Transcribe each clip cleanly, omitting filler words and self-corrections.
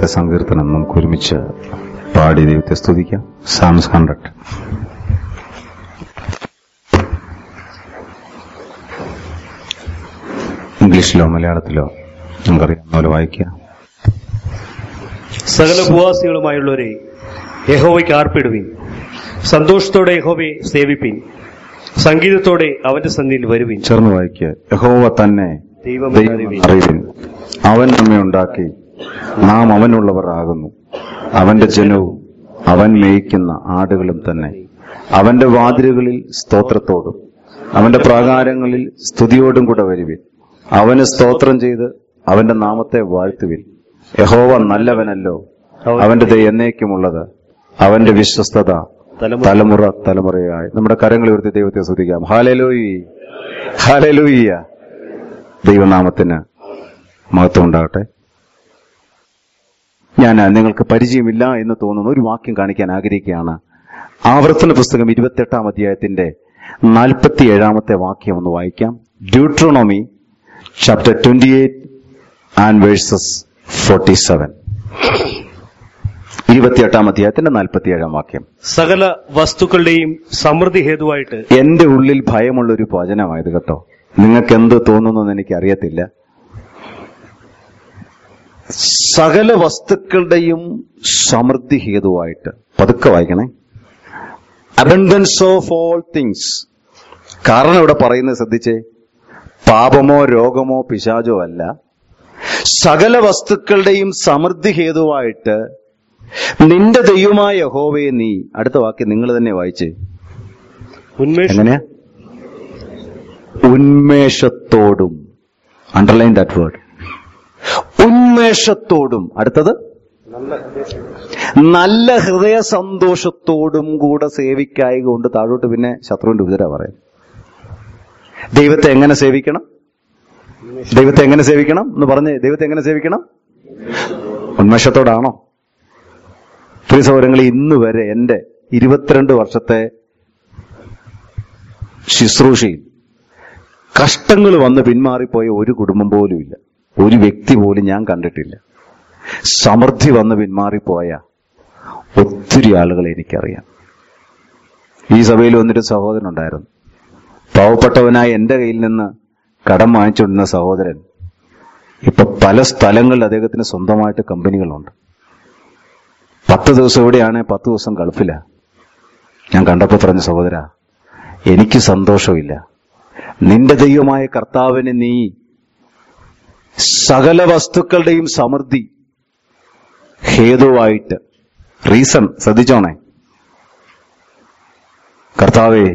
രണ്ടാമത്തെ സങ്കീർത്തനം നമുക്ക് ഒരുമിച്ച് പാടി ദൈവത്തെ സ്തുതിക്കാം. സാംസ് 100. ഇംഗ്ലീഷിലോ മലയാളത്തിലോ നമുക്കറിയാവുന്ന പോലെ വായിക്കാം. സകല ഉപവാസികളുമായുള്ളവരെ യഹോവയ്ക്ക് ആർപ്പിടുവിൻ. സന്തോഷത്തോടെ യഹോവയെ സേവിപ്പിൻ. സംഗീതത്തോടെ അവന്റെ സന്നിധിയിൽ വരുവിൻ. ചേർന്ന് വായിക്കുക. യഹോവ തന്നെ ദൈവം അറിവിൻ. അവൻ നമ്മെ ഉണ്ടാക്കി, നാം അവനുള്ളവർ ആകുന്നു. അവന്റെ ജനവും അവൻ മേയിക്കുന്ന ആടുകളും തന്നെ. അവന്റെ വാതിലുകളിൽ സ്തോത്രത്തോടും അവന്റെ പ്രാകാരങ്ങളിൽ സ്തുതിയോടും കൂടെ വരുവിൻ. അവന് സ്തോത്രം ചെയ്ത് അവന്റെ നാമത്തെ വാഴ്ത്തുവിൻ. യഹോവ നല്ലവനല്ലോ, അവന്റെ ദയ എന്നേക്കുമുള്ളത്, അവന്റെ വിശ്വസ്തത തലമുറ തലമുറയായി. നമ്മുടെ കരങ്ങൾ ഉയർത്തി ദൈവത്തെ സ്തുതിക്കാം. Hallelujah, hallelujah. ദൈവനാമത്തിന് മഹത്വം ഉണ്ടാകട്ടെ. ഞാൻ നിങ്ങൾക്ക് പരിചയമില്ല എന്ന് തോന്നുന്ന ഒരു വാക്യം കാണിക്കാൻ ആഗ്രഹിക്കുകയാണ്. ആവർത്തന പുസ്തകം 28-ാം അധ്യായത്തിന്റെ 47-ാമത്തെ വാക്യം ഒന്ന് വായിക്കാം. Deuteronomy chapter 28 and verses 47. 28-ാം അധ്യായത്തിന്റെ 47-ാം വാക്യം. സകല വസ്തുക്കളുടെയും സമൃദ്ധി ഹേതുവായിട്ട്. എന്റെ ഉള്ളിൽ ഭയമുള്ളൊരു വചനമായത് കേട്ടോ. നിങ്ങൾക്ക് എന്ത് തോന്നുന്നു എനിക്ക് അറിയത്തില്ല. സകല വസ്തുക്കളുടെയും സമൃദ്ധി ഹേതുവായിട്ട്. പതുക്കെ വായിക്കണേ. Abundance of all things. കാരണം ഇവിടെ പറയുന്നത് ശ്രദ്ധിച്ചേ, പാപമോ രോഗമോ പിശാചോ അല്ല. സകല വസ്തുക്കളുടെയും സമൃദ്ധി ഹേതുവായിട്ട് നിന്റെ ദൈവമായ യഹോവയെ നീ. അടുത്ത വാക്യം നിങ്ങൾ തന്നെ വായിച്ചേ. എങ്ങനെയാ? ഉന്മേഷത്തോടും. Underline that word. ഉന്മേഷത്തോടും. അടുത്തത് നല്ല ഹൃദയ സന്തോഷത്തോടും കൂടെ സേവിക്കായി കൊണ്ട്. താഴോട്ട് പിന്നെ ശത്രുവിന്റെ ഉപദ്രവ പറയാം. ദൈവത്തെ എങ്ങനെ സേവിക്കണം? ദൈവത്തെ എങ്ങനെ സേവിക്കണം എന്ന് പറഞ്ഞ്. ദൈവത്തെ എങ്ങനെ സേവിക്കണം? ഉന്മേഷത്തോടാണോ? പ്രിയ സഹോദരങ്ങളെ, ഇന്ന് വരെ എന്റെ 22 വർഷത്തെ ശുശ്രൂഷയിൽ കഷ്ടങ്ങൾ വന്ന് പിന്മാറിപ്പോയ ഒരു കുടുംബം പോലും ഇല്ല, ഒരു വ്യക്തി പോലും ഞാൻ കണ്ടിട്ടില്ല. സമൃദ്ധി വന്ന് പിന്മാറിപ്പോയ ഒത്തിരി ആളുകളെ എനിക്കറിയാം. ഈ സഭയിൽ വന്നൊരു സഹോദരൻ ഉണ്ടായിരുന്നു. പാവപ്പെട്ടവനായ എന്റെ കയ്യിൽ നിന്ന് കടം വാങ്ങിച്ചുകൊണ്ടിരുന്ന സഹോദരൻ ഇപ്പൊ പല സ്ഥലങ്ങളിൽ അദ്ദേഹത്തിന് സ്വന്തമായിട്ട് കമ്പനികളുണ്ട്. 10 ദിവസം എവിടെയാണ്, 10 ദിവസം ഗൾഫിലാ. ഞാൻ കണ്ടപ്പോൾ പറഞ്ഞ, സഹോദരാ, എനിക്ക് സന്തോഷമില്ല. നിന്റെ ദൈവമായ കർത്താവിന് നീ സകല വസ്തുക്കളുടെയും സമൃദ്ധി ഹേതുവായിട്ട്. റീസൺ ശ്രദ്ധിച്ചോണേ. കർത്താവേ,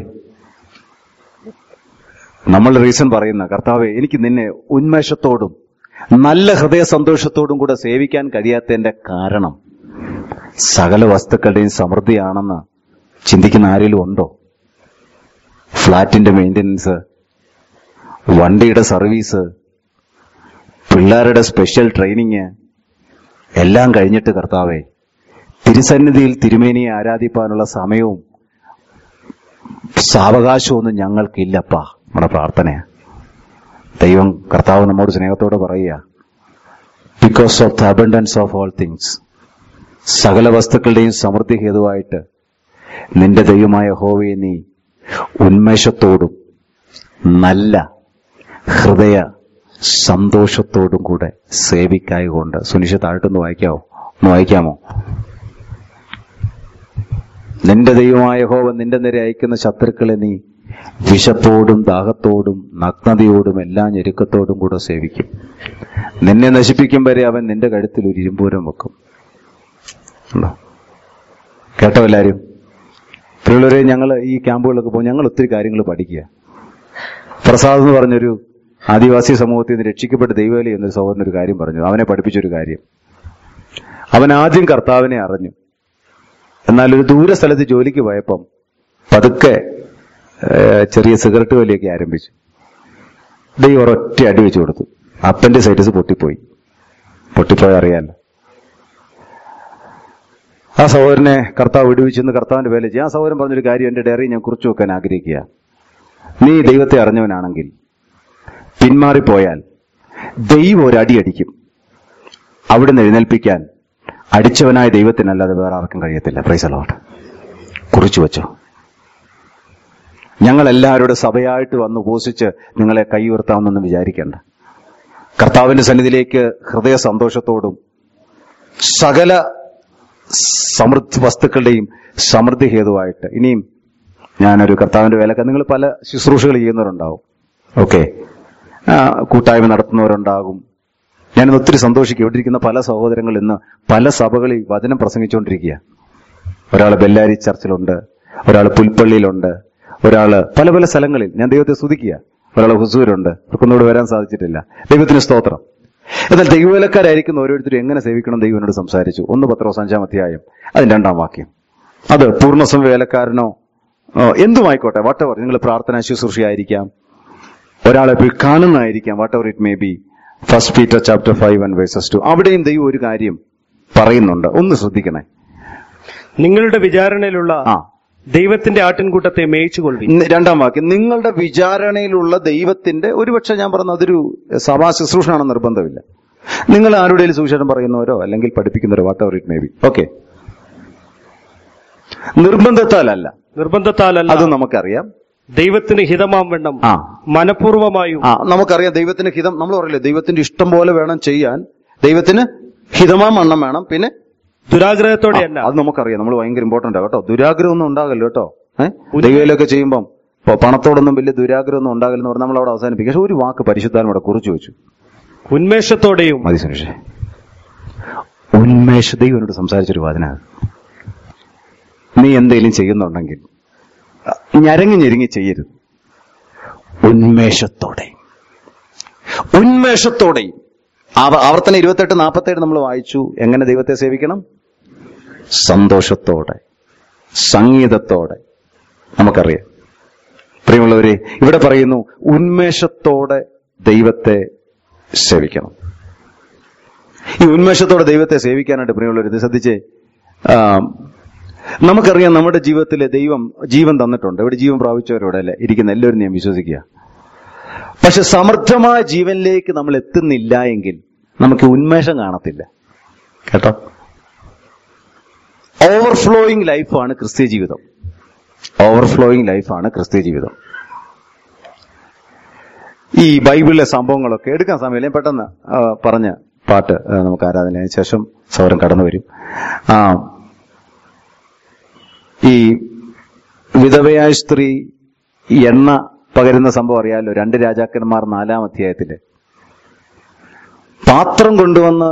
നമ്മൾ റീസൺ പറയുന്ന, കർത്താവേ, എനിക്ക് നിന്നെ ഉന്മേഷത്തോടും നല്ല ഹൃദയ സന്തോഷത്തോടും കൂടെ സേവിക്കാൻ കഴിയാത്തതിന്റെ കാരണം സകല വസ്തുക്കളുടെയും സമൃദ്ധിയാണെന്ന് ചിന്തിക്കുന്ന ആരെങ്കിലും ഉണ്ടോ? ഫ്ലാറ്റിന്റെ മെയിൻ്റനൻസ്, വണ്ടിയുടെ സർവീസ്, പിള്ളേരുടെ സ്പെഷ്യൽ ട്രെയിനിങ് എല്ലാം കഴിഞ്ഞിട്ട് കർത്താവേ, തിരുസന്നിധിയിൽ തിരുമേനിയെ ആരാധിപ്പാനുള്ള സമയവും സാവകാശമൊന്നും ഞങ്ങൾക്കില്ലപ്പാ. നമ്മുടെ പ്രാർത്ഥനയാ. ദൈവം കർത്താവ് നമ്മോട് സ്നേഹത്തോടെ പറയുക, because of the abundance of all things, സകല വസ്തുക്കളുടെയും സമൃദ്ധി ഹേതുവായിട്ട് നിന്റെ ദൈവമായ യഹോവയെ നീ ഉന്മേഷത്തോടും നല്ല ഹൃദയ സന്തോഷത്തോടും കൂടെ സേവിക്കായകൊണ്ട്. സുനിഷ താഴ്ത്തൊന്ന് വായിക്കാമോ? നിന്റെ ദൈവമായ യഹോവ നിന്റെ നേരെ അയക്കുന്ന ശത്രുക്കളെ നീ വിശപ്പോടും ദാഹത്തോടും നഗ്നതയോടും എല്ലാ ഞെരുക്കത്തോടും കൂടെ സേവിക്കും. നിന്നെ നശിപ്പിക്കും വരെ അവൻ നിന്റെ കഴുത്തിൽ ഒരു ഇരുമ്പൂരം വെക്കും. കേട്ടോ എല്ലാരും? പിള്ളേരെ, ഞങ്ങൾ ഈ ക്യാമ്പുകളിലൊക്കെ പോകും. ഞങ്ങൾ ഒത്തിരി കാര്യങ്ങൾ പഠിക്കുക. പ്രസാദ് എന്ന് പറഞ്ഞൊരു ആദിവാസി സമൂഹത്തിൽ നിന്ന് രക്ഷിക്കപ്പെട്ട് ദൈവവേലി എന്നൊരു സഹോദരനൊരു കാര്യം പറഞ്ഞു. അവനെ പഠിപ്പിച്ചൊരു കാര്യം, അവൻ ആദ്യം കർത്താവിനെ അറിഞ്ഞു. എന്നാൽ ഒരു ദൂര സ്ഥലത്ത് ജോലിക്ക് പോയപ്പം പതുക്കെ ചെറിയ സിഗരറ്റ് വലിയൊക്കെ ആരംഭിച്ചു. ദൈവം ഒരൊറ്റ അടി വെച്ചു കൊടുത്തു. അപ്പൻഡിസൈറ്റിസ് പൊട്ടിപ്പോയ അറിയാലോ. ആ സഹോദരനെ കർത്താവ് വിടുവിച്ചെന്ന് കർത്താവിന്റെ വേല ചെയ്യും. ആ സഹോദരൻ പറഞ്ഞൊരു കാര്യം എന്റെ ഡയറി ഞാൻ കുറിച്ചു വെക്കാൻ ആഗ്രഹിക്കുക. നീ ദൈവത്തെ അറിഞ്ഞവനാണെങ്കിൽ പിന്മാറിപ്പോയാൽ ദൈവം ഒരടി അടിക്കും. അവിടുന്ന് എഴുന്നേൽപ്പിക്കാൻ അടിച്ചവനായ ദൈവത്തിനല്ലാതെ വേറെ ആർക്കും കഴിയത്തില്ല. Praise the lord. കുറിച്ചു വെച്ചോ. ഞങ്ങളെല്ലാവരുടെ സഭയായിട്ട് വന്ന് ഉപസിച്ച് നിങ്ങളെ കൈ ഉയർത്താമെന്നൊന്നും വിചാരിക്കേണ്ട. കർത്താവിന്റെ സന്നിധിയിലേക്ക് ഹൃദയ സന്തോഷത്തോടും സകല സമൃദ്ധി വസ്തുക്കളുടെയും സമൃദ്ധി ഹേതുവായിട്ട്. ഇനിയും ഞാനൊരു കർത്താവിന്റെ വേലക്കാർ, നിങ്ങൾ പല ശുശ്രൂഷകൾ ചെയ്യുന്നവരുണ്ടാവും, ഓക്കെ, കൂട്ടായ്മ നടത്തുന്നവരുണ്ടാകും. ഞാനിന്ന് ഒത്തിരി സന്തോഷിക്കും. ഇവിടെ ഇരിക്കുന്ന പല സഹോദരങ്ങൾ ഇന്ന് പല സഭകളിൽ വചനം പ്രസംഗിച്ചുകൊണ്ടിരിക്കുക. ഒരാൾ ബെല്ലാരി ചർച്ചിലുണ്ട്, ഒരാൾ പുൽപ്പള്ളിയിലുണ്ട്, ഒരാൾ പല പല സ്ഥലങ്ങളിൽ. ഞാൻ ദൈവത്തെ സ്തുതിക്കുക. ഒരാൾ ഹുസൂരുണ്ട്, അവർക്കൊന്നുകൂടെ വരാൻ സാധിച്ചിട്ടില്ല. ദൈവത്തിന് സ്തോത്രം. എന്നാൽ ദൈവവേലക്കാരായിരിക്കുന്ന ഓരോരുത്തരും എങ്ങനെ സേവിക്കണം ദൈവം എന്നോട് സംസാരിച്ചു. 1 പത്രോസ് 5-ാം അധ്യായം അതിന്റെ 2-ാം വാക്യം. അത് പൂർണ്ണസമയ വേലക്കാരനോ എന്തുമായിക്കോട്ടെ, വാട്ടെവർ, നിങ്ങൾ പ്രാർത്ഥനാ ശുശ്രൂഷയായിരിക്കാം, ഒരാളെ പോയി കാണുന്നതായിരിക്കാം, whatever it may be. 1 Peter chapter 5:2. അവിടെയും ദൈവം ഒരു കാര്യം പറയുന്നുണ്ട്, ഒന്ന് ശ്രദ്ധിക്കണേ. നിങ്ങളുടെ വിചാരണയിലുള്ള ദൈവത്തിന്റെ ആട്ടിൻകൂട്ടത്തെ മേയിച്ചുകൊള്ളി. 2-ാം വാക്യം, നിങ്ങളുടെ വിചാരണയിലുള്ള ദൈവത്തിന്റെ, ഒരുപക്ഷെ ഞാൻ പറഞ്ഞ അതൊരു സഭാ ശുശ്രൂഷയാണെന്ന് നിർബന്ധമില്ല. നിങ്ങൾ ആരുടെയും സുവിശേഷം പറയുന്നവരോ അല്ലെങ്കിൽ പഠിപ്പിക്കുന്നവരോ, whatever it may be, okay, നിർബന്ധത്താലല്ല, അത് നമുക്കറിയാം. ദൈവത്തിന് ഹിതമാം വേണം മനഃപൂർവമായും. നമുക്കറിയാം ദൈവത്തിന് ഹിതം. നമ്മൾ പറയില്ലേ, ദൈവത്തിന്റെ ഇഷ്ടം പോലെ വേണം ചെയ്യാൻ, ദൈവത്തിന് ഹിതമാം വണ്ണം വേണം, പിന്നെ ദുരാഗ്രഹത്തോടെ അല്ല. അത് നമുക്കറിയാം. നമ്മൾ ഭയങ്കര ഇമ്പോർട്ടന്റ് ആ കേട്ടോ. ദുരാഗ്രഹം ഒന്നും ഉണ്ടാകല്ലോ കേട്ടോ. ദൈവയിലൊക്കെ ചെയ്യുമ്പം പണത്തോടൊന്നും വലിയ ദുരാഗ്രഹം ഒന്നും ഉണ്ടാകില്ലെന്ന് പറഞ്ഞാൽ നമ്മൾ അവിടെ അവസാനിപ്പിക്കും. പക്ഷെ ഒരു വാക്ക് പരിശുദ്ധാത്മാവിടെ കുറിച്ചു വെച്ചു, ഉന്മേഷത്തോടെയും. മതി സുനിഷേ, ഉന്മേഷ. ദൈവം എന്നോട് സംസാരിച്ചൊരു വാദന, നീ എന്തെങ്കിലും ചെയ്യുന്നുണ്ടെങ്കിൽ ഞരങ്ങി ഞെരുങ്ങി ചെയ്യരുത്, ഉന്മേഷത്തോടെയും. ആവർത്തനം 28-47 നമ്മൾ വായിച്ചു. എങ്ങനെ ദൈവത്തെ സേവിക്കണം? സന്തോഷത്തോടെ, സംഗീതത്തോടെ. നമുക്കറിയാം പ്രിയമുള്ളവരെ, ഇവിടെ പറയുന്നു ഉന്മേഷത്തോടെ ദൈവത്തെ സേവിക്കണം. ഈ ഉന്മേഷത്തോടെ ദൈവത്തെ സേവിക്കാനായിട്ട് പ്രിയമുള്ളവർ ഇത് ശ്രദ്ധിച്ചേ. നമുക്കറിയാം നമ്മുടെ ജീവിതത്തിലെ ദൈവം ജീവൻ തന്നിട്ടുണ്ട്. ഇവിടെ ജീവൻ പ്രാപിച്ചവരോടെ അല്ലെ ഇരിക്കുന്ന എല്ലാവരും ഞാൻ വിശ്വസിക്കുക. പക്ഷെ സമൃദ്ധമായ ജീവനിലേക്ക് നമ്മൾ എത്തുന്നില്ല എങ്കിൽ നമുക്ക് ഉന്മേഷം കാണത്തില്ല കേട്ടോ. ഓവർഫ്ലോയിങ് ലൈഫാണ് ക്രിസ്തീയ ജീവിതം. ഓവർഫ്ലോയിങ് ലൈഫാണ് ക്രിസ്തീയ ജീവിതം. ഈ ബൈബിളിലെ സംഭവങ്ങളൊക്കെ എടുക്കാൻ സമയമില്ല. പെട്ടെന്ന് പറഞ്ഞ പാട്ട് നമുക്ക് ആരാധനയ്ക്ക് ശേഷം സൗരം കടന്നു വരും. ഈ വിധവയായ സ്ത്രീ എണ്ണ പകരുന്ന സംഭവം അറിയാമല്ലോ. 2 രാജാക്കന്മാർ 4-ാം അധ്യായത്തില് പാത്രം കൊണ്ടുവന്ന്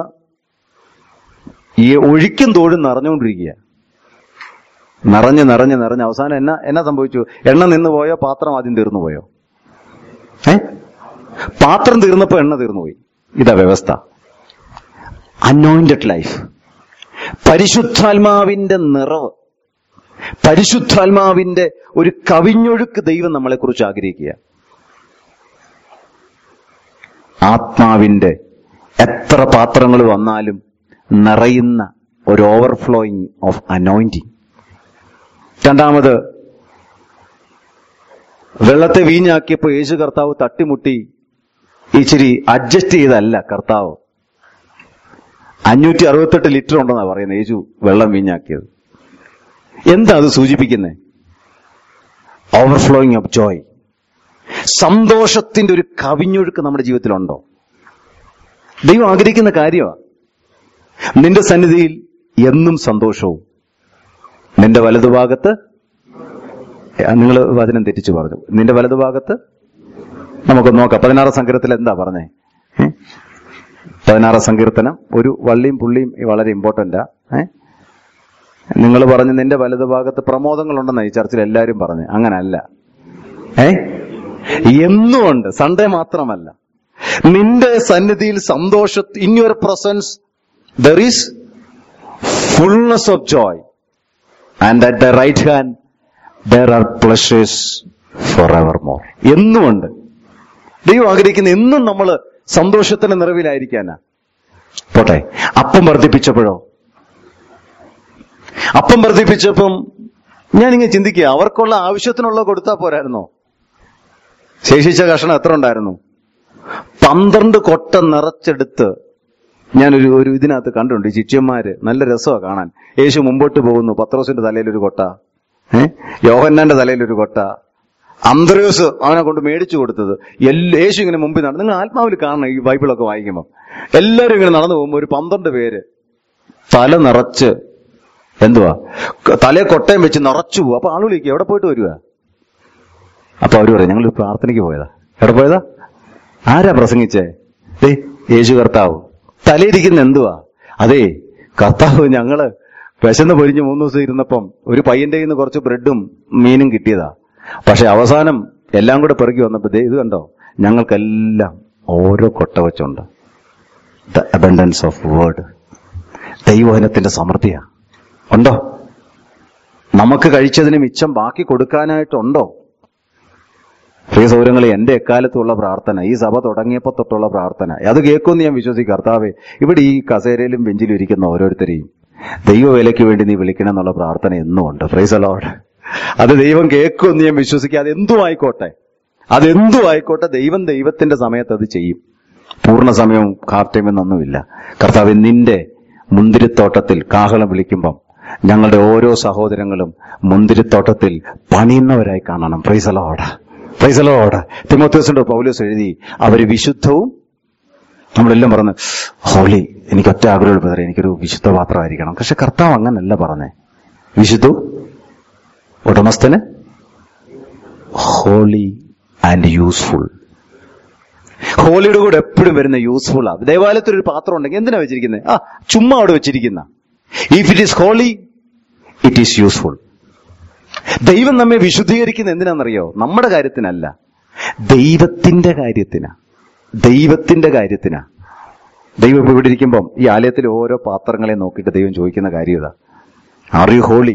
ഈ ഒഴിക്കും തോഴും നിറഞ്ഞുകൊണ്ടിരിക്കുക. നിറഞ്ഞ് അവസാനം എന്നാ സംഭവിച്ചു? എണ്ണ നിന്ന് പോയോ, പാത്രം ആദ്യം തീർന്നു പോയോ? പാത്രം തീർന്നപ്പോ എണ്ണ തീർന്നുപോയി. ഇതാ വ്യവസ്ഥ. അനോയിന്റഡ് ലൈഫ്, പരിശുദ്ധാത്മാവിന്റെ നിറവ്, പരിശുദ്ധാത്മാവിന്റെ ഒരു കവിഞ്ഞൊഴുക്ക് ദൈവം നമ്മളെക്കുറിച്ച് ആഗ്രഹിക്കുക. ആത്മാവിന്റെ എത്ര പാത്രങ്ങൾ വന്നാലും നിറയുന്ന ഒരു ഓവർഫ്ലോയിങ് ഓഫ് അനോയിന്റിങ്. 2ാമത്, വെള്ളത്തെ വീഞ്ഞാക്കിയപ്പോ യേശു കർത്താവ് തട്ടിമുട്ടി ഇച്ചിരി അഡ്ജസ്റ്റ് ചെയ്തല്ല കർത്താവ്. 568 ലിറ്റർ ഉണ്ടെന്നാ പറയുന്നത് യേശു വെള്ളം വീഞ്ഞാക്കിയത്. എന്താ അത് സൂചിപ്പിക്കുന്നത്? ഓവർഫ്ലോയിങ് ഓഫ് ജോയ്, സന്തോഷത്തിന്റെ ഒരു കവിഞ്ഞൊഴുക്ക് നമ്മുടെ ജീവിതത്തിലുണ്ടോ? ദൈവം ആഗ്രഹിക്കുന്ന കാര്യമാണ്. നിന്റെ സന്നിധിയിൽ എന്നും സന്തോഷവും, നിന്റെ വലതുഭാഗത്ത്, നിങ്ങൾ വചനം തെറ്റിച്ചു പറഞ്ഞു, നിന്റെ വലതുഭാഗത്ത്. നമുക്ക് നോക്കാം 16 സങ്കീർത്തനത്തിൽ എന്താ പറഞ്ഞേ? 16 സങ്കീർത്തനം ഒരു വള്ളിയും പുള്ളിയും വളരെ ഇമ്പോർട്ടന്റാ. നിങ്ങൾ പറഞ്ഞു നിന്റെ വലതുഭാഗത്ത് പ്രമോദങ്ങളുണ്ടെന്നാ ഈ ചർച്ചിൽ എല്ലാവരും പറഞ്ഞു. അങ്ങനല്ല. എന്നുമുണ്ട്, സൺഡേ മാത്രമല്ല. നിന്റെ സന്നിധിയിൽ സന്തോഷ, in your presence there is fullness of joy and at the right hand there are pleasures for ever more. എന്നുമുണ്ട്. ദൈവം ആഗ്രഹിക്കുന്ന എന്നും നമ്മൾ സന്തോഷത്തിന്റെ നിറവിലായിരിക്കാനാ. പോട്ടെ, അപ്പം വർദ്ധിപ്പിച്ചപ്പോഴോ? അപ്പം വർദ്ധിപ്പിച്ചപ്പം ഞാനിങ്ങനെ ചിന്തിക്കുക, അവർക്കുള്ള ആവശ്യത്തിനുള്ള കൊടുത്താൽ പോരായിരുന്നോ? ശേഷിച്ച കഷണം എത്ര ഉണ്ടായിരുന്നു? 12 കൊട്ട നിറച്ചെടുത്ത് ഞാനൊരു ഇതിനകത്ത് കണ്ടിട്ടുണ്ട്. ഈ ശിഷ്യന്മാര് നല്ല രസമാണ് കാണാൻ. യേശു മുമ്പോട്ട് പോകുന്നു, പത്രോസിന്റെ തലയിലൊരു കൊട്ട, യോഹന്നാന്റെ തലയിലൊരു കൊട്ട, അന്ത്രയോസ് അവനെ കൊണ്ട് മേടിച്ചു കൊടുത്തത്. യേശു ഇങ്ങനെ മുമ്പിൽ നടന്നു. നിങ്ങൾ ആത്മാവിൽ കാണണം ഈ ബൈബിളൊക്കെ വായിക്കുമ്പോൾ. എല്ലാവരും ഇങ്ങനെ നടന്നു പോകുമ്പോൾ ഒരു 12 പേര് തല നിറച്ച് തലയെ കൊട്ടയം വെച്ച് നിറച്ചു പോകും. അപ്പൊ ആള് വിളിക്കുക, എവിടെ പോയിട്ട് വരുക? അപ്പൊ അവര് പറയും, ഞങ്ങൾ പ്രാർത്ഥനയ്ക്ക് പോയതാ. എവിടെ പോയതാ? ആരാ പ്രസംഗിച്ചേ? യേശു കർത്താവ്. തലയിരിക്കുന്ന എന്തുവാ? അതേ കർത്താവ്, ഞങ്ങള് വിശന്ന് പൊരിഞ്ഞ് 3 ദിവസം ഇരുന്നപ്പം ഒരു പയ്യന്റെ കയ്യിൽ നിന്ന് കുറച്ച് ബ്രെഡും മീനും കിട്ടിയതാ. പക്ഷെ അവസാനം എല്ലാം കൂടെ പെറുക്കി വന്നപ്പോ ഇത് കണ്ടോ, ഞങ്ങൾക്കെല്ലാം ഓരോ കൊട്ട വെച്ചുണ്ട്. The abundance of word. ദൈവവചനത്തിന്റെ സമൃദ്ധിയാ. ഉണ്ടോ? നമുക്ക് കഴിച്ചതിന് മിച്ചം ബാക്കി കൊടുക്കാനായിട്ടുണ്ടോ? പ്രിയ സൗരങ്ങളെ, എന്റെ എക്കാലത്തുള്ള പ്രാർത്ഥന, ഈ സഭ തുടങ്ങിയപ്പോ തൊട്ടുള്ള പ്രാർത്ഥന, അത് കേൾക്കുമെന്ന് ഞാൻ വിശ്വസിക്കും. കർത്താവേ, ഇവിടെ ഈ കസേരയിലും ബെഞ്ചിലും ഇരിക്കുന്ന ഓരോരുത്തരെയും ദൈവവേലയ്ക്ക് വേണ്ടി നീ വിളിക്കണം എന്നുള്ള പ്രാർത്ഥന എന്നും ഉണ്ട്. Praise the lord. അത് ദൈവം കേൾക്കുമെന്ന് ഞാൻ വിശ്വസിക്കുക. അതെന്തും ആയിക്കോട്ടെ, ദൈവത്തിന്റെ സമയത്ത് അത് ചെയ്യും. പൂർണ്ണ സമയവും കാർട്ടൈമെന്നൊന്നുമില്ല. കർത്താവ്, നിന്റെ മുന്തിരിത്തോട്ടത്തിൽ കാഹളം വിളിക്കുമ്പം ഞങ്ങളുടെ ഓരോ സഹോദരങ്ങളും മുന്തിരിത്തോട്ടത്തിൽ പണിയുന്നവരായി കാണണം. Praise the lord. Praise the lord. തിമോഥെയോസിന്റെ പൗലോസ് എഴുതി, അവര് വിശുദ്ധവും, നമ്മളെല്ലാം പറഞ്ഞ് ഹോളി, എനിക്ക് ഒറ്റ ആഗ്രഹമുള്ള ബ്രദറെ, എനിക്കൊരു വിശുദ്ധ പാത്രമായിരിക്കണം. പക്ഷെ കർത്താവ് അങ്ങനല്ല പറഞ്ഞേ. വിശുദ്ധ ഉടമസ്ഥന് ഹോളി ആൻഡ് യൂസ്ഫുൾ. ഹോളിയുടെ കൂടെ എപ്പോഴും വരുന്ന യൂസ്ഫുൾ ആ. ദേവാലയത്തിൽ ഒരു പാത്രം ഉണ്ടെങ്കിൽ എന്തിനാ വെച്ചിരിക്കുന്നത്? ചുമ്മാ അവിടെ വെച്ചിരിക്കുന്ന. If it is holy, it is useful. ദൈവം നമ്മെ വിശുദ്ധീകരിക്കുന്ന എന്തിനാണെന്നറിയോ? നമ്മുടെ കാര്യത്തിനല്ല, ദൈവത്തിന്റെ കാര്യത്തിനാ. ദൈവം ഇപ്പൊ ഇവിടെ ഇരിക്കുമ്പം ഈ ആലയത്തിൽ ഓരോ പാത്രങ്ങളെ നോക്കിയിട്ട് ദൈവം ചോദിക്കുന്ന കാര്യം ഇതാ: are you holy?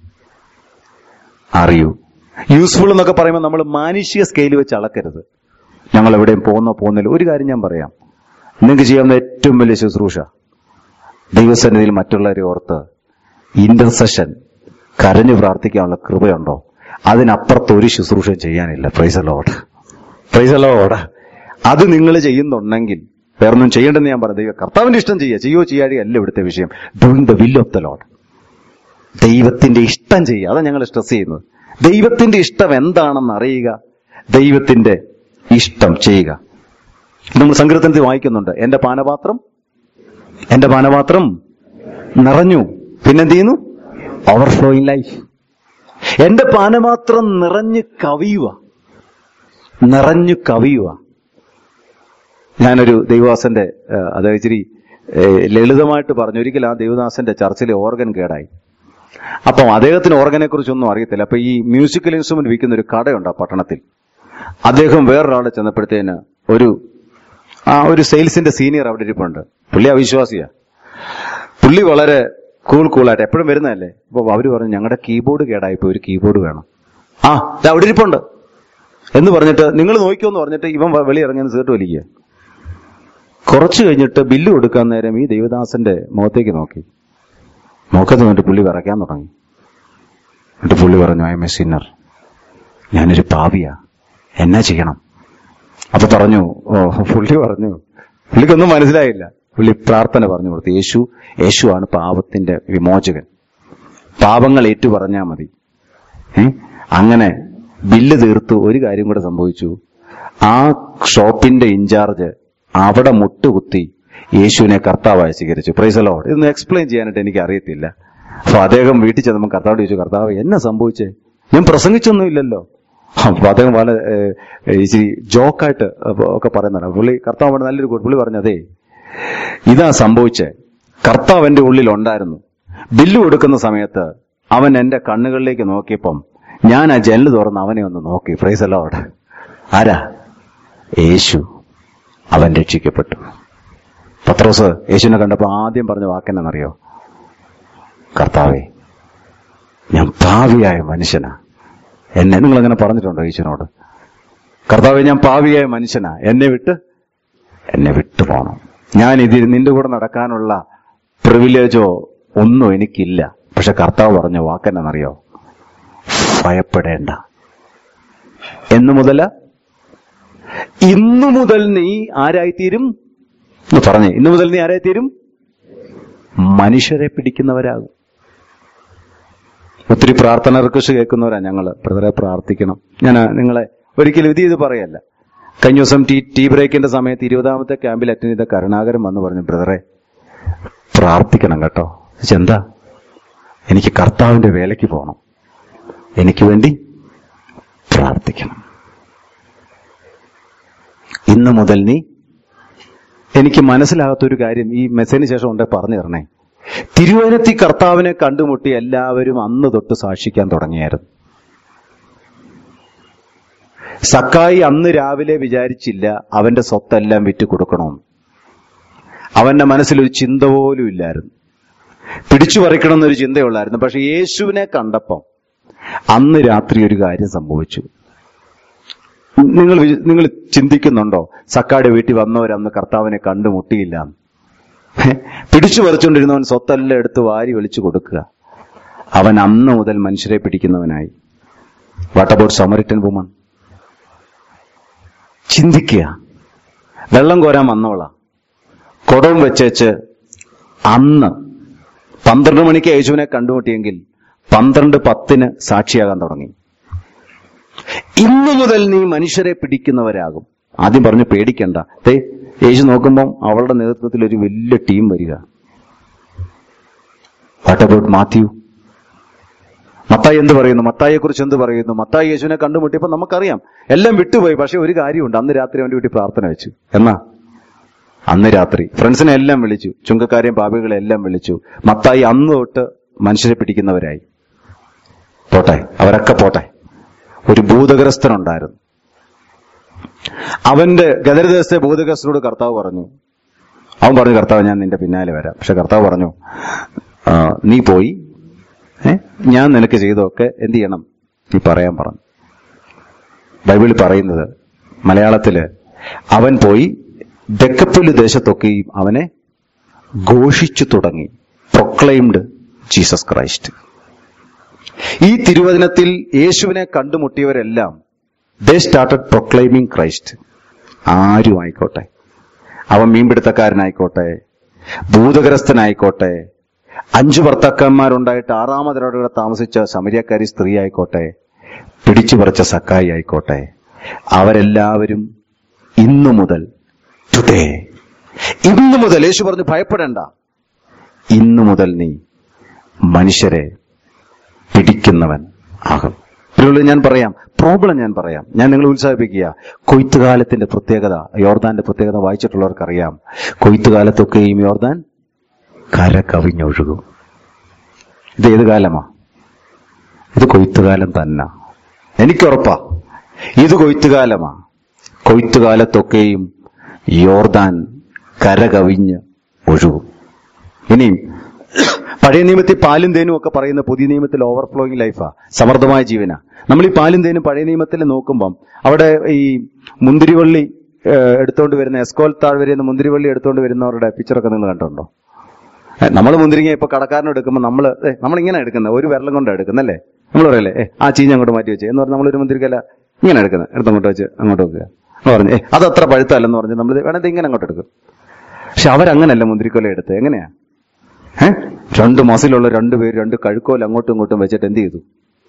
Are you useful? എന്നൊക്കെ പറയുമ്പോൾ നമ്മൾ മാനുഷ്യ സ്കെയിൽ വെച്ച് അളക്കരുത്. ഞങ്ങൾ എവിടെയും പോകുന്നില്ല. ഒരു കാര്യം ഞാൻ പറയാം, നിങ്ങൾക്ക് ചെയ്യാവുന്ന ഏറ്റവും വലിയ ശുശ്രൂഷ ദൈവസന്നിധിയിൽ മറ്റുള്ളവരെ ഓർത്ത് ഇന്റർസെഷൻ, കരഞ്ഞു പ്രാർത്ഥിക്കാനുള്ള കൃപയുണ്ടോ? അതിനപ്പുറത്ത് ഒരു ശുശ്രൂഷ ചെയ്യാനില്ല. Praise the lord. Praise the lord. അത് നിങ്ങൾ ചെയ്യുന്നുണ്ടെങ്കിൽ വേറൊന്നും ചെയ്യേണ്ടെന്ന് ഞാൻ പറഞ്ഞു. കർത്താവിന്റെ ഇഷ്ടം ചെയ്യോ ചെയ്യാതെ അല്ല ഇവിടുത്തെ വിഷയം. Doing the will of the lord. ദൈവത്തിന്റെ ഇഷ്ടം ചെയ്യുക. അതാണ് ഞങ്ങൾ സ്ട്രെസ് ചെയ്യുന്നത്. ദൈവത്തിന്റെ ഇഷ്ടം എന്താണെന്ന് അറിയുക, ദൈവത്തിന്റെ ഇഷ്ടം ചെയ്യുക. നമ്മൾ സങ്കീർത്തനത്തിൽ വായിക്കുന്നുണ്ട്, എന്റെ പാനപാത്രം നിറഞ്ഞു. പിന്നെന്ത് ചെയ്യുന്നു? Overflowing life. എന്റെ പാനപാത്രം നിറഞ്ഞു കവിയുക. ഞാനൊരു ദൈവദാസന്റെ, അതായത് ഇച്ചിരി ലളിതമായിട്ട് പറഞ്ഞു, ഒരിക്കൽ ആ ദൈവദാസന്റെ ചർച്ചിലെ ഓർഗൻ കേടായി. അപ്പം അദ്ദേഹത്തിന് ഓർഗനെ കുറിച്ചൊന്നും അറിയത്തില്ല. അപ്പൊ ഈ മ്യൂസിക്കൽ ഇൻസ്ട്രുമെന്റ് വിൽക്കുന്ന ഒരു കടയുണ്ട് ആ പട്ടണത്തിൽ. അദ്ദേഹം വേറൊരാളെ ചെന്നപ്പോഴത്തേന് ഒരു സെയിൽസിന്റെ സീനിയർ അവിടെ ഇരിപ്പുണ്ട്. പുള്ളി അവിശ്വാസിയാ. പുള്ളി വളരെ കൂളായിട്ട് എപ്പോഴും വരുന്നതല്ലേ. അപ്പൊ അവര് പറഞ്ഞു, ഞങ്ങളുടെ കീബോർഡ് കേടായിപ്പോ, ഒരു കീബോർഡ് വേണം. അവിടെ ഇരിപ്പുണ്ട് എന്ന് പറഞ്ഞിട്ട് നിങ്ങൾ നോക്കിയോന്ന് പറഞ്ഞിട്ട് ഇവൻ വെളിയിറങ്ങി സീട്ട് വലിക്കുക. കുറച്ചു കഴിഞ്ഞിട്ട് ബില്ല് കൊടുക്കാൻ നേരം ഈ ദേവദാസന്റെ മുഖത്തേക്ക് നോക്കി. മുഖത്ത് നിന്നിട്ട് പുള്ളി വിറയ്ക്കാൻ തുടങ്ങി. എന്നിട്ട് പുള്ളി പറഞ്ഞു, ഐ എം എ സിന്നർ, ഞാനൊരു പാപിയാ, എന്നാ ചെയ്യണം? അപ്പൊ പുള്ളിക്കൊന്നും മനസ്സിലായില്ല. പുള്ളി പ്രാർത്ഥന പറഞ്ഞു കൊടുത്തു. യേശുവാണ് പാപത്തിന്റെ വിമോചകൻ. പാപങ്ങൾ ഏറ്റു പറഞ്ഞാൽ മതി. അങ്ങനെ ബില്ല് തീർത്തു. ഒരു കാര്യം കൂടെ സംഭവിച്ചു. ആ ഷോപ്പിന്റെ ഇൻചാർജ് അവിടെ മുട്ടുകുത്തി യേശുവിനെ കർത്താവായി സ്വീകരിച്ചു. Praise the lord. ഇതൊന്നും എക്സ്പ്ലെയിൻ ചെയ്യാനായിട്ട് എനിക്ക് അറിയത്തില്ല. അപ്പൊ അദ്ദേഹം വീട്ടിൽ ചെന്നപ്പോൾ കർത്താവോട് ചോദിച്ചു, കർത്താവ് എന്നാ സംഭവിച്ചേ? ഞാൻ പ്രസംഗിച്ചൊന്നും ഇല്ലല്ലോ. അപ്പൊ അദ്ദേഹം വളരെ ഇച്ചിരി ജോക്കായിട്ട് ഒക്കെ പറയുന്നതാണ്. കർത്താവ് നല്ലൊരു പുള്ളി പറഞ്ഞതേ, ഇതാ സംഭവിച്ചേ. കർത്താവ് എന്റെ ഉള്ളിൽ ഉണ്ടായിരുന്നു. ബില്ല് കൊടുക്കുന്ന സമയത്ത് അവൻ എന്റെ കണ്ണുകളിലേക്ക് നോക്കിയപ്പം ഞാൻ ആ ജനല് തുറന്ന് അവനെ ഒന്ന് നോക്കി. Praise the lord. ആരാ? യേശു. അവൻ രക്ഷിക്കപ്പെട്ടു. പത്രോസ് യേശുവിനെ കണ്ടപ്പോ ആദ്യം പറഞ്ഞ വാക്കെന്നറിയോ? കർത്താവേ, ഞാൻ പാപിയായ മനുഷ്യനാ, നിങ്ങളങ്ങനെ പറഞ്ഞിട്ടുണ്ടോ യേശുവിനോട്? കർത്താവേ, ഞാൻ പാപിയായ മനുഷ്യനാ, എന്നെ വിട്ടു പോണം. ഞാൻ നിന്റെ കൂടെ നടക്കാനുള്ള പ്രിവിലേജോ ഒന്നും എനിക്കില്ല. പക്ഷെ കർത്താവ് പറഞ്ഞ വാക്കെന്നറിയോ? ഭയപ്പെടേണ്ട. ഇന്നു മുതൽ നീ ആരായിത്തീരും? എന്ന് പറഞ്ഞേ, ഇന്നു മുതൽ നീ ആരെ തീരും? മനുഷ്യരെ പിടിക്കുന്നവരാകും. ഒത്തിരി പ്രാർത്ഥന റിക്വസ്റ്റ് കേൾക്കുന്നവരാ ഞങ്ങള്. ബ്രദറെ പ്രാർത്ഥിക്കണം. ഞാൻ നിങ്ങളെ ഒരിക്കലും ഇത് പറയല്ല. കഴിഞ്ഞ ദിവസം ടീ ബ്രേക്കിന്റെ സമയത്ത് 20ാമത്തെ ക്യാമ്പിൽ അറ്റൻഡ് ചെയ്ത കരുണാകരൻ വന്ന് പറഞ്ഞു, ബ്രദറെ പ്രാർത്ഥിക്കണം കേട്ടോ. എന്താ? എനിക്ക് കർത്താവിന്റെ വേലയ്ക്ക് പോകണം, എനിക്ക് വേണ്ടി പ്രാർത്ഥിക്കണം. ഇന്നു മുതൽ നീ, എനിക്ക് മനസ്സിലാകാത്തൊരു കാര്യം ഈ മെസ്സേജിന് ശേഷം ഉണ്ടെ പറഞ്ഞു തരണേ. തിരുവനത്തി കർത്താവിനെ കണ്ടുമുട്ടി എല്ലാവരും അന്ന് തൊട്ട് സാക്ഷിക്കാൻ തുടങ്ങിയായിരുന്നു. സക്കായി അന്ന് രാവിലെ വിചാരിച്ചില്ല അവന്റെ സ്വത്തെല്ലാം വിറ്റ് കൊടുക്കണമെന്ന്. അവന്റെ മനസ്സിലൊരു ചിന്ത പോലും ഇല്ലായിരുന്നു. പിടിച്ചു പറിക്കണമെന്നൊരു ചിന്തയുള്ളായിരുന്നു. പക്ഷെ യേശുവിനെ കണ്ടപ്പം അന്ന് രാത്രി ഒരു കാര്യം സംഭവിച്ചു. നിങ്ങൾ ചിന്തിക്കുന്നുണ്ടോ സക്കായുടെ വീട്ടിൽ വന്നവരന്ന് കർത്താവിനെ കണ്ടുമുട്ടിയില്ല? പിടിച്ചു പറിച്ചുകൊണ്ടിരുന്നവൻ സ്വത്തെല്ലാം എടുത്ത് വാരി വലിച്ചു കൊടുക്കുക. അവൻ അന്ന് മുതൽ മനുഷ്യരെ പിടിക്കുന്നവനായി. What about Samaritan woman? ചിന്തിക്കുക. വെള്ളം കോരാൻ വന്നവളാ, കുടവും വെച്ചേച്ച് അന്ന് 12 മണിക്ക് യേശുവിനെ കണ്ടുമുട്ടിയെങ്കിൽ 12:10 സാക്ഷിയാകാൻ തുടങ്ങി. ഇന്നു മുതൽ നീ മനുഷ്യരെ പിടിക്കുന്നവരാകും. ആദ്യം പറഞ്ഞു പേടിക്കണ്ട. യേശു നോക്കുമ്പം അവളുടെ നേതൃത്വത്തിൽ ഒരു വലിയ ടീം വരിക. What about Mathew? മത്തായി എന്ത് പറയുന്നു? മത്തായിയെ കുറിച്ച് എന്ത് പറയുന്നു? മത്തായി യേശുവിനെ കണ്ടുമുട്ടിയപ്പോൾ നമുക്കറിയാം എല്ലാം വിട്ടുപോയി. പക്ഷെ ഒരു കാര്യമുണ്ട്, അന്ന് രാത്രി അവന്റെ വീട്ടിൽ പ്രാർത്ഥന വെച്ചു. എന്നാ? അന്ന് രാത്രി ഫ്രണ്ട്സിനെ എല്ലാം വിളിച്ചു, ചുങ്കക്കാരെയും പാപികളെ എല്ലാം വിളിച്ചു. മത്തായി അന്ന് തൊട്ട് മനുഷ്യരെ പിടിക്കുന്നവരായി. പോട്ടെ, അവരൊക്കെ പോട്ടെ. ഒരു ഭൂതഗ്രസ്തനുണ്ടായിരുന്നു. അവന്റെ ഗദരദേശത്തെ ഭൂതഗ്രസ്തനോട് കർത്താവ് പറഞ്ഞു, അവൻ പറഞ്ഞു, കർത്താവ് ഞാൻ നിന്റെ പിന്നാലെ വരാം. പക്ഷെ കർത്താവ് പറഞ്ഞു, നീ പോയി ഞാൻ നിനക്ക് ചെയ്തൊക്കെ എന്ത് ചെയ്യണം നീ പറയാൻ പറഞ്ഞു. ബൈബിളിൽ പറയുന്നത് മലയാളത്തില് അവൻ പോയി ദെക്കപ്പുല്ല് ദേശത്തൊക്കെയും അവനെ ഘോഷിച്ചു തുടങ്ങി. Proclaimed Jesus Christ. ഈ തിരുവചനത്തിൽ യേശുവിനെ കണ്ടുമുട്ടിയവരെല്ലാം ദേ സ്റ്റാർട്ടഡ് പ്രൊക്ലെയിമിങ് ക്രൈസ്റ്റ്. ആരും ആയിക്കോട്ടെ, അവൻ മീൻപിടുത്തക്കാരനായിക്കോട്ടെ, ഭൂതഗ്രസ്തനായിക്കോട്ടെ, 5 ഭർത്താക്കന്മാരുണ്ടായിട്ട് 6ാമതൊരാളുടെ താമസിച്ച സമരിയക്കാരി സ്ത്രീ ആയിക്കോട്ടെ, പിടിച്ചു പറിച്ച സക്കായി ആയിക്കോട്ടെ, അവരെല്ലാവരും ഇന്നു മുതൽ ടുഡേ, ഇന്നു മുതൽ യേശു പറഞ്ഞു ഭയപ്പെടേണ്ട, ഇന്നു മുതൽ നീ മനുഷ്യരെ പിടിക്കുന്നവൻ ആകും. ഞാൻ പറയാം, പ്രോബ്ലം ഞാൻ പറയാം, ഞാൻ നിങ്ങളെ ഉത്സാഹിപ്പിക്കുക. കൊയ്ത്തുകാലത്തിന്റെ പ്രത്യേകത, യോർദാന്റെ പ്രത്യേകത വായിച്ചിട്ടുള്ളവർക്കറിയാം. കൊയ്ത്തുകാലത്തൊക്കെയും യോർദാൻ കര കവിഞ്ഞൊഴുകും. ഇത് ഏത് കാലമാ? ഇത് കൊയ്ത്തുകാലം തന്നെ. എനിക്കുറപ്പാ ഇത് കൊയ്ത്തുകാലമാ. കൊയ്ത്തുകാലത്തൊക്കെയും യോർദാൻ കര കവിഞ്ഞ് ഒഴുകും. ഇനിയും പഴയ നിയമത്തിൽ പാലും തേനും ഒക്കെ പറയുന്ന പുതിയ നിയമത്തിൽ ഓവർഫ്ലോയിങ് ലൈഫാ, സമൃദ്ധമായ ജീവനാ. നമ്മൾ ഈ പാലും തേനും പഴയ നിയമത്തിൽ നോക്കുമ്പം അവിടെ ഈ മുന്തിരിവള്ളി എടുത്തോണ്ട് വരുന്ന, എസ്കോൽ താഴ്വരയിൽ നിന്ന് മുന്തിരിവള്ളി എടുത്തോണ്ട് വരുന്നവരുടെ പിക്ചറൊക്കെ നിങ്ങൾ കണ്ടുണ്ടോ? നമ്മൾ മുന്തിരിങ്ങ ഇപ്പൊ കടക്കാരനും എടുക്കുമ്പോൾ നമ്മളിങ്ങനെ എടുക്കുന്നത്, ഒരു വിരലും കൊണ്ടാണ് എടുക്കുന്നല്ലേ. നമ്മൾ പറയല്ലേ, ആ ചീഞ്ഞ അങ്ങോട്ട് മാറ്റി വെച്ചേ എന്ന് പറഞ്ഞാൽ നമ്മളൊരു മുന്തിരിക്കല ഇങ്ങനെ എടുക്കുന്നത്, എടുത്തങ്ങോട്ട് വെച്ച് അങ്ങോട്ട് വെക്കുക എന്ന് പറഞ്ഞ് അത് അത്ര പഴുത്തല്ലെന്ന് പറഞ്ഞ് നമ്മൾ വേണത് ഇങ്ങനെ അങ്ങോട്ട് എടുക്കും. പക്ഷെ അവരങ്ങനല്ല മുന്തിരിക്കൊല എടുത്ത്. എങ്ങനെയാ? 2 മാസത്തിലുള്ള 2 പേര് 2 കഴുക്കോല അങ്ങോട്ടും ഇങ്ങോട്ടും വെച്ചിട്ട് എന്ത് ചെയ്തു?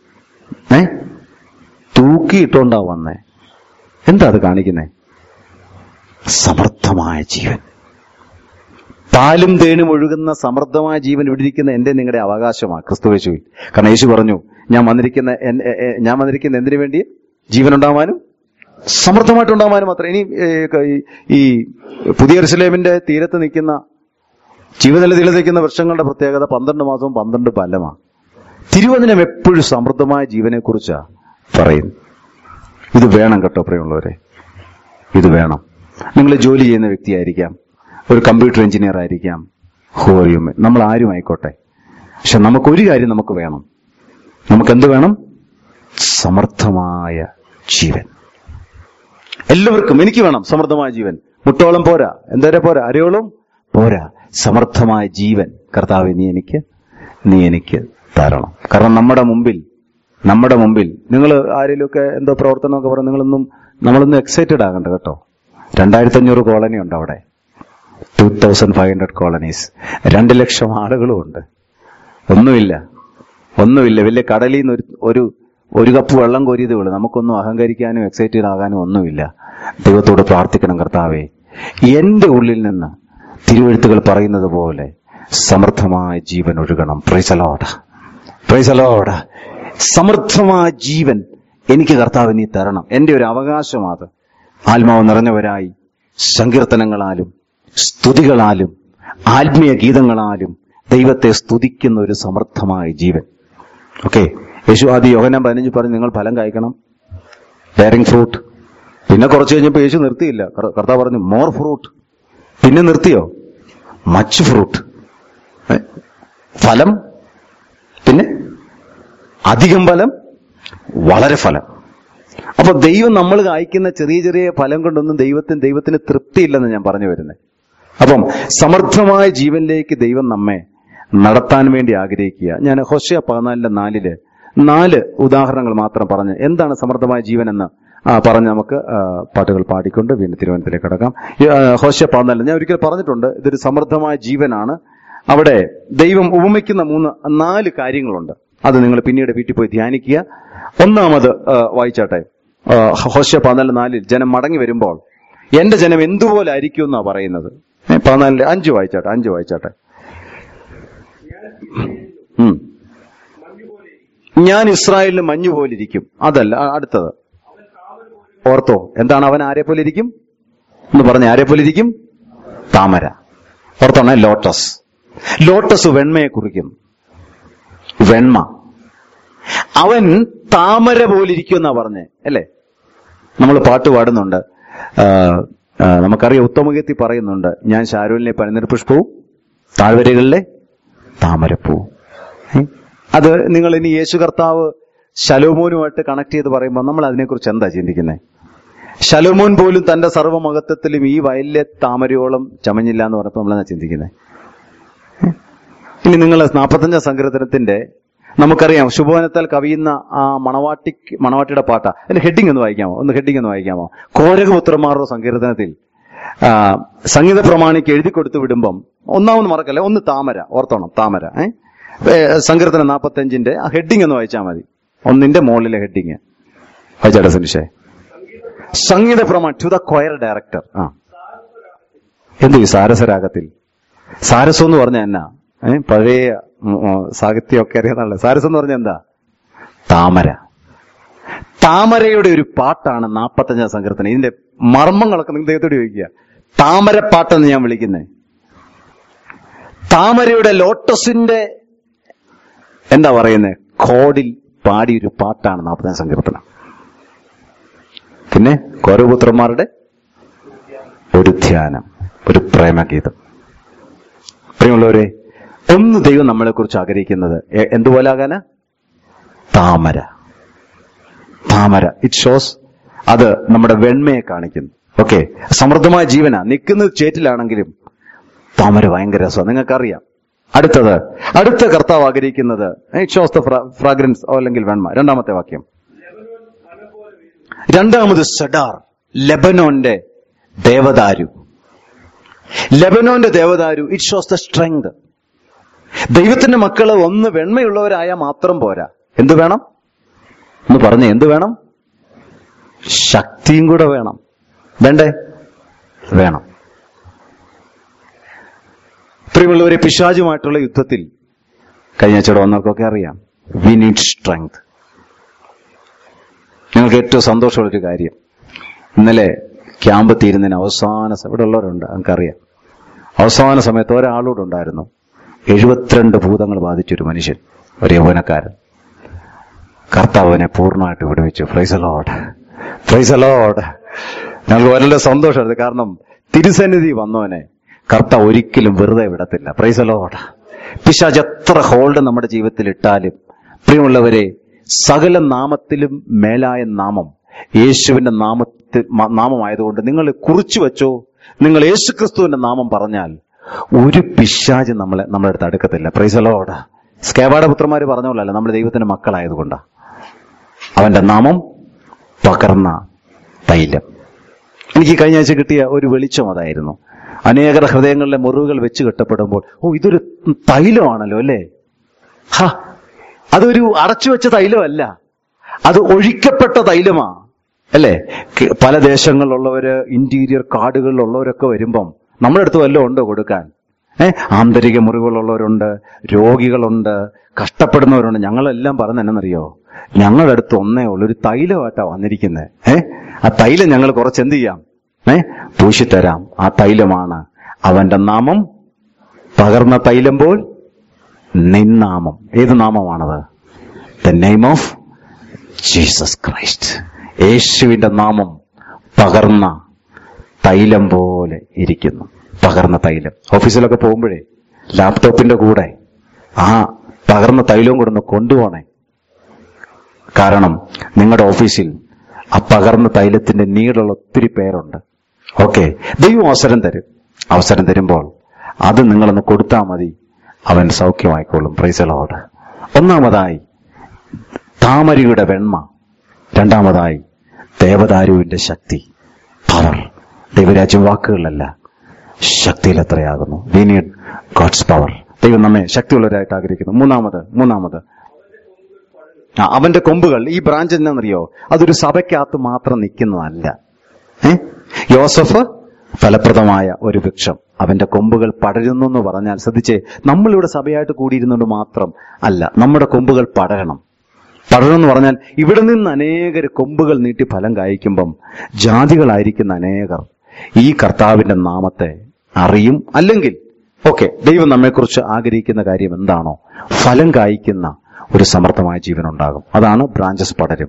തൂക്കിയിട്ടോണ്ടാ വന്നേ. എന്താ അത് കാണിക്കുന്നേ? സമൃദ്ധമായ ജീവൻ, പാലും തേനും ഒഴുകുന്ന സമൃദ്ധമായ ജീവൻ ഇവിടെ ഇരിക്കുന്ന എന്റെ നിങ്ങളുടെ അവകാശമാണ് ക്രിസ്തുയേശുവിൽ. കാരണം യേശു പറഞ്ഞു, ഞാൻ വന്നിരിക്കുന്ന എന്തിനു വേണ്ടി? ജീവൻ ഉണ്ടാവാനും സമൃദ്ധമായിട്ടുണ്ടാവാനും മാത്രം. ഇനി ഈ പുതിയ യെരൂശലേമിന്റെ തീരത്ത് നിൽക്കുന്ന, ജീവനില തീരത്ത് നിൽക്കുന്ന വൃക്ഷങ്ങളുടെ പ്രത്യേകത 12 മാസവും 12 ഫലമാണ്. തിരുവചനം എപ്പോഴും സമൃദ്ധമായ ജീവനെ കുറിച്ചാ പറയും. ഇത് വേണം കേട്ടോ പ്രിയമുള്ളവരെ, ഇത് വേണം. നിങ്ങൾ ജോലി ചെയ്യുന്ന വ്യക്തിയായിരിക്കാം, ഒരു കമ്പ്യൂട്ടർ എഞ്ചിനീയർ ആയിരിക്കാം, നമ്മൾ ആരും ആയിക്കോട്ടെ. പക്ഷെ നമുക്കൊരു കാര്യം നമുക്ക് വേണം. നമുക്കെന്ത് വേണം? സമൃദ്ധമായ ജീവൻ. എല്ലാവർക്കും എനിക്ക് വേണം സമൃദ്ധമായ ജീവൻ. മുട്ടോളം പോരാ, എന്തോരം പോരാ, അരയോളം പോരാ. സമൃദ്ധമായ ജീവൻ കർത്താവേ നീ എനിക്ക് തരണം. കാരണം നമ്മുടെ മുമ്പിൽ നിങ്ങൾ ആരെങ്കിലുമൊക്കെ എന്തോ പ്രവർത്തനമൊക്കെ പറഞ്ഞ് നമ്മളൊന്നും എക്സൈറ്റഡ് ആകണ്ട കേട്ടോ. 2500 കോളനി ഉണ്ട് അവിടെ. 2500 കോളനീസ്, 2,00,000 ആളുകളും ഉണ്ട്. ഒന്നുമില്ല. വലിയ കടലിൽ നിന്ന് ഒരു കപ്പ് വെള്ളം കോരിയതേ ഉള്ളൂ. നമുക്കൊന്നും അഹങ്കരിക്കാനും എക്സൈറ്റഡ് ആകാനും ഒന്നുമില്ല. ദൈവത്തോട് പ്രാർത്ഥിക്കണം, കർത്താവേ, എന്റെ ഉള്ളിൽ നിന്ന് തിരുവെഴുത്തുകൾ പറയുന്നത് പോലെ സമൃദ്ധമായ ജീവൻ ഒഴുകണം. Praise the lord. സമൃദ്ധമായ ജീവൻ എനിക്ക് കർത്താവ് നീ തരണം. എന്റെ ഒരു അവകാശമാണ്. ആത്മാവ് നിറഞ്ഞവരായി സങ്കീർത്തനങ്ങളാലും സ്തുതികളാലും ആത്മീയ ഗീതങ്ങളാലും ദൈവത്തെ സ്തുതിക്കുന്ന ഒരു സമൃദ്ധമായ ജീവൻ. ഓക്കെ, യേശു ആദ്യം യോഹന്നാൻ 15 പറഞ്ഞു, നിങ്ങൾ ഫലം കായ്ക്കണം, ബെയറിംഗ് ഫ്രൂട്ട്. പിന്നെ കുറച്ച് കഴിഞ്ഞപ്പോൾ യേശു നിർത്തിയില്ല. കർത്താവ് പറഞ്ഞു മോർ ഫ്രൂട്ട്. പിന്നെ നിർത്തിയോ? Much fruit. ഫലം, പിന്നെ അധികം ഫലം, വളരെ ഫലം. അപ്പൊ ദൈവം നമ്മൾ കായ്ക്കുന്ന ചെറിയ ചെറിയ ഫലം കൊണ്ടൊന്നും ദൈവത്തിന് തൃപ്തിയില്ലെന്ന് ഞാൻ പറഞ്ഞു വരുന്നത്. അപ്പം സമൃദ്ധമായ ജീവനിലേക്ക് ദൈവം നമ്മെ നടത്താൻ വേണ്ടി ആഗ്രഹിക്കുക. ഞാൻ ഹോശേയ 14:4 4 ഉദാഹരണങ്ങൾ മാത്രം പറഞ്ഞ് എന്താണ് സമൃദ്ധമായ ജീവൻ എന്ന് പറഞ്ഞ് നമുക്ക് പാട്ടുകൾ പാടിക്കൊണ്ട് വീണ്ടും തിരുവനന്തപുരത്തിലേക്ക് കടക്കാം. ഹോശേയ 14 ഞാൻ ഒരിക്കൽ പറഞ്ഞിട്ടുണ്ട്, ഇതൊരു സമൃദ്ധമായ ജീവനാണ്. അവിടെ ദൈവം ഉപമിക്കുന്ന 4 കാര്യങ്ങളുണ്ട്. അത് നിങ്ങൾ പിന്നീട് വീട്ടിൽ പോയി ധ്യാനിക്കുക. ഒന്നാമത് വായിച്ചാട്ടെ, ഹോശേയ 14:4 ജനം മടങ്ങി വരുമ്പോൾ എന്റെ ജനം എന്തുപോലെ ആയിരിക്കും എന്നാ പറയുന്നത്. 14:5 വായിച്ചാട്ടെ. ഞാൻ ഇസ്രായേലിന് മഞ്ഞു പോലിരിക്കും. അതല്ല, അടുത്തത് ഓർത്തോ, എന്താണ് അവൻ ആരെ പോലെ ഇരിക്കും എന്ന് പറഞ്ഞ? ആരെ പോലെ ഇരിക്കും? താമര. ഓർത്തോണേ, ലോട്ടസ് വെണ്മയെ കുറിക്കും. വെണ്മ. അവൻ താമര പോലിരിക്കും എന്നാ പറഞ്ഞേ, അല്ലേ? നമ്മൾ പാട്ട് പാടുന്നുണ്ട്, നമുക്കറിയാം, ഉത്തമഗീതത്തിൽ പറയുന്നുണ്ട്, ഞാൻ ശാരോനിലെ പനിനീർ പുഷ്പവും താഴ്വരകളിലെ താമരപ്പൂവും. അത് നിങ്ങൾ ഇനി യേശു കർത്താവ് ശലോമോനുമായിട്ട് കണക്ട് ചെയ്ത് പറയുമ്പോൾ നമ്മൾ അതിനെക്കുറിച്ച് എന്താ ചിന്തിക്കുന്നത്? ശലോമോൻ പോലും തന്റെ സർവ്വമഹത്വത്തിലും ഈ വയലിലെ താമരയോളം ചമഞ്ഞില്ല എന്ന് പറഞ്ഞപ്പോൾ നമ്മളെന്താ ചിന്തിക്കുന്നത്? ഇനി നിങ്ങൾ 45 സങ്കീർത്തനത്തിന്റെ നമുക്കറിയാം, ശുഭവനത്താൽ കവിയുന്ന ആ മണവാട്ടിയുടെ പാട്ടാ. അതിന്റെ ഹെഡിങ് ഒന്ന് വായിക്കാമോ? കോരകപുത്രന്മാരുടെ സങ്കീർത്തനത്തിൽ സംഗീത പ്രമാണിക്ക് എഴുതി കൊടുത്തു വിടുമ്പം ഒന്നാമത് മറക്കല്ലേ, ഒന്ന് താമര. ഓർത്തോണം, താമര. സങ്കീർത്തനം 45 ആ ഹെഡിങ് ഒന്ന് വായിച്ചാൽ മതി. ഒന്നിന്റെ മുകളിലെ ഹെഡിങ് വായിച്ചാട്ടെ സുനിഷേ. സംഗീത പ്രമാൺ ടു ദ കൊയർ ഡയറക്ടർ. എന്ത് ഈ സാരസരാഗത്തിൽ? സാരസം എന്ന് പറഞ്ഞ എന്നാ? പഴയ സാഹിത്യമൊക്കെ അറിയാന്നല്ലേ. സാരസം എന്ന് പറഞ്ഞ എന്താ? താമര. താമരയുടെ ഒരു പാട്ടാണ് 45 സങ്കീർത്തനം. ഇതിന്റെ മർമ്മങ്ങളൊക്കെ നിങ്ങൾ ദൈവത്തോട് ചോദിക്കുക. താമരപ്പാട്ടെന്ന് ഞാൻ വിളിക്കുന്നേ. താമരയുടെ ലോട്ടസിന്റെ എന്താ പറയുന്നത്, കോഡിൽ പാടിയൊരു പാട്ടാണ് 45 സങ്കീർത്തനം. പിന്നെ കോരപുത്രന്മാരുടെ ഒരു ധ്യാനം, ഒരു പ്രേമഗീതം. പ്രിയമുള്ളവരെ, ഒന്ന് ദൈവം നമ്മളെ കുറിച്ച് ആഗ്രഹിക്കുന്നത് എന്തുപോലെ ആകാനാ? താമര. ഇറ്റ് ഷോസ്, അത് നമ്മുടെ വെണ്മയെ കാണിക്കുന്നു. ഓക്കെ, സമൃദ്ധമായ ജീവനാ. നിൽക്കുന്നത് ചേറ്റിലാണെങ്കിലും താമര ഭയങ്കര രസമാണ്, നിങ്ങൾക്കറിയാം. അടുത്ത കർത്താവ് ആഗ്രഹിക്കുന്നത് ഇറ്റ് ഷോസ് ദ ഫ്രാഗ്രൻസ്, അല്ലെങ്കിൽ വെണ്മ. രണ്ടാമത്തെ വാക്യം, രണ്ടാമത് സെഡാർ, ലെബനോന്റെ ദേവദാരു. It shows the strength. ദൈവത്തിന്റെ മക്കള് ഒന്ന് വെണ്മയുള്ളവരായാൽ മാത്രം പോരാ. എന്ത് വേണം എന്ന് പറഞ്ഞേ? എന്ത് വേണം? ശക്തിയും കൂടെ വേണം. വേണം. പ്രിയമുള്ളവരെ, പിശാചുമായിട്ടുള്ള യുദ്ധത്തിൽ കഴിഞ്ഞ ആഴ്ച വന്നവർക്കൊക്കെ അറിയാം, വി നീഡ് സ്ട്രെങ്ത്. ഞങ്ങൾക്ക് ഏറ്റവും സന്തോഷമുള്ളൊരു കാര്യം, ഇന്നലെ ക്യാമ്പ് തീരുന്നതിന് ഇവിടെ ഉള്ളവരുണ്ട്, നമുക്കറിയാം, അവസാന സമയത്ത് ഒരാളോട് ഉണ്ടായിരുന്നു 72 ഭൂതങ്ങൾ ബാധിച്ചൊരു മനുഷ്യൻ, ഒരു യൗവനക്കാരൻ. കർത്താവിനെ പൂർണ്ണമായിട്ട് വിടുവിച്ചു. Praise the lord. ഞങ്ങൾക്ക് വളരെ സന്തോഷമായിരുന്നു. കാരണം തിരുസന്നിധി വന്നവനെ കർത്താവ് ഒരിക്കലും വെറുതെ വിടത്തില്ല. Praise the lord. പിശാച് എത്ര ഹോൾഡ് നമ്മുടെ ജീവിതത്തിൽ ഇട്ടാലും, പ്രിയമുള്ളവരെ, സകല നാമത്തിലും മേലായ നാമം യേശുവിന്റെ നാമമായതുകൊണ്ട് നിങ്ങൾ കുറിച്ചു വെച്ചോ. നിങ്ങൾ യേശുക്രിസ്തുവിന്റെ നാമം പറഞ്ഞാൽ ഒരു പിശാച് നമ്മളെ അടുത്ത് അടുക്കത്തില്ല. Praise the lord. സ്കേവാടപുത്രന്മാര് പറഞ്ഞ പോലല്ല, നമ്മൾ ദൈവത്തിന്റെ മക്കളായതുകൊണ്ടാ. അവന്റെ നാമം പകർന്ന തൈലം. എനിക്ക് കഴിഞ്ഞ ആഴ്ച കിട്ടിയ ഒരു വെളിച്ചം അതായിരുന്നു. അനേകരുടെ ഹൃദയങ്ങളിലെ മുറിവുകൾ വെച്ച് കെട്ടപ്പെടുമ്പോൾ, ഇതൊരു തൈലമാണല്ലോ അല്ലേ? അതൊരു അടച്ചു വെച്ച തൈലമല്ല, അത് ഒഴിക്കപ്പെട്ട തൈലമാ അല്ലേ? പല ദേശങ്ങളിലുള്ളവര്, ഇന്റീരിയർ കാടുകളിലുള്ളവരൊക്കെ വരുമ്പം നമ്മുടെ അടുത്ത് വല്ലതും ഉണ്ടോ കൊടുക്കാൻ? ആന്തരിക മുറിവുകളുള്ളവരുണ്ട്, രോഗികളുണ്ട്, കഷ്ടപ്പെടുന്നവരുണ്ട്. ഞങ്ങളെല്ലാം പറഞ്ഞ എന്നറിയോ, ഞങ്ങളുടെ അടുത്ത് ഒന്നേ ഉള്ളൂ, ഒരു തൈലമായിട്ടാ വന്നിരിക്കുന്നത്. ആ തൈലം ഞങ്ങൾ കുറച്ച് എന്ത് ചെയ്യാം? പൂശിത്തരാം. ആ തൈലമാണ് അവന്റെ നാമം. പകർന്ന തൈലം പോൽ നിന്നാമം. ഏത് നാമമാണത്? The name of Jesus Christ. യേശുവിന്റെ നാമം പകർന്ന തൈലം പോലെ ഇരിക്കുന്നു. പകർന്ന തൈലം. ഓഫീസിലൊക്കെ പോകുമ്പോഴേ ലാപ്ടോപ്പിന്റെ കൂടെ ആ പകർന്ന തൈലവും കൂടെ ഒന്ന് കൊണ്ടുപോണേ. കാരണം നിങ്ങളുടെ ഓഫീസിൽ ആ പകർന്ന തൈലത്തിന്റെ നീടുള്ള ഒത്തിരി പേരുണ്ട്. ഓക്കെ, ദൈവം അവസരം തരും. അവസരം തരുമ്പോൾ അത് നിങ്ങളൊന്ന് കൊടുത്താൽ മതി, അവൻ സൗഖ്യമായിക്കോളും. Price the Lord. ഒന്നാമതായി താമരയുടെ വെണ്മ. രണ്ടാമതായി ദേവദാരുവിന്റെ ശക്തി, പവർ. ദൈവരാജ്യം വാക്കുകളിലല്ല, ശക്തിയിൽ എത്രയാകുന്നു. We need God's power. ദൈവം നമ്മെ ശക്തിയുള്ളവരായിട്ട് ആഗ്രഹിക്കുന്നു. മൂന്നാമത് അവന്റെ കൊമ്പുകൾ. ഈ ബ്രാഞ്ച് എന്നാണെന്നറിയോ, അതൊരു സഭയ്ക്കകത്ത് മാത്രം നിൽക്കുന്നതല്ല. യോസഫ് ഫലപ്രദമായ ഒരു വൃക്ഷം. അവന്റെ കൊമ്പുകൾ പടരുന്നു എന്ന് പറഞ്ഞാൽ ശ്രദ്ധിച്ചേ, നമ്മളിവിടെ സഭയായിട്ട് കൂടിയിരുന്നുകൊണ്ട് മാത്രം അല്ല, നമ്മുടെ കൊമ്പുകൾ പടരണം. പടരണം എന്ന് പറഞ്ഞാൽ ഇവിടെ നിന്ന് അനേകർ കൊമ്പുകൾ നീട്ടി ഫലം കായ്ക്കുമ്പം ജാതികളായിരിക്കുന്ന അനേകർ ഈ കർത്താവിന്റെ നാമത്തെ അറിയും. അല്ലെങ്കിൽ ദൈവം നമ്മെക്കുറിച്ച് ആഗ്രഹിക്കുന്ന കാര്യം എന്താണോ, ഫലം കായ്ക്കുന്ന ഒരു സമർത്ഥമായ ജീവൻ ഉണ്ടാകും. അതാണ് ബ്രാഞ്ചസ് പടരും.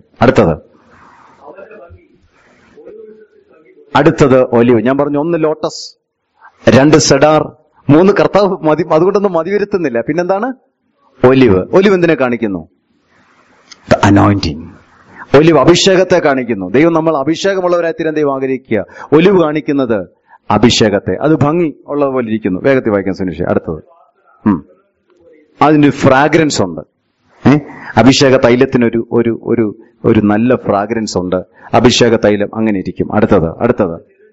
അടുത്തത് ഒലിവ്. ഞാൻ പറഞ്ഞു, 1 ലോട്ടസ്, 2 സെഡാർ, 3 കർത്താവ് മതി. അതുകൊണ്ടൊന്നും മതി വരുത്തുന്നില്ല. പിന്നെന്താണ്? ഒലിവ്. ഒലിവ് എന്തിനെ കാണിക്കുന്നു? The anointing. ഒലിവ് അഭിഷേകത്തെ കാണിക്കുന്നു. ദൈവം നമ്മൾ അഭിഷേകമുള്ളവരായി തീരാൻ ദൈവം ആഗ്രഹിക്കുക. ഒലിവ് കാണിക്കുന്നത് അഭിഷേകത്തെ. അത് ഭംഗി ഉള്ളത് പോലെ ഇരിക്കുന്നു. വേഗത്തിൽ വായിക്കാൻ സുനിഷ. അടുത്തത്, അതിന്റെ ഫ്രാഗ്രൻസ് ഉണ്ട്. അഭിഷേക തൈലത്തിനൊരു ഒരു ഒരു ഒരു നല്ല ഫ്രാഗ്രൻസ് ഉണ്ട്. അഭിഷേക തൈലം അങ്ങനെ ഇരിക്കും. അടുത്തത്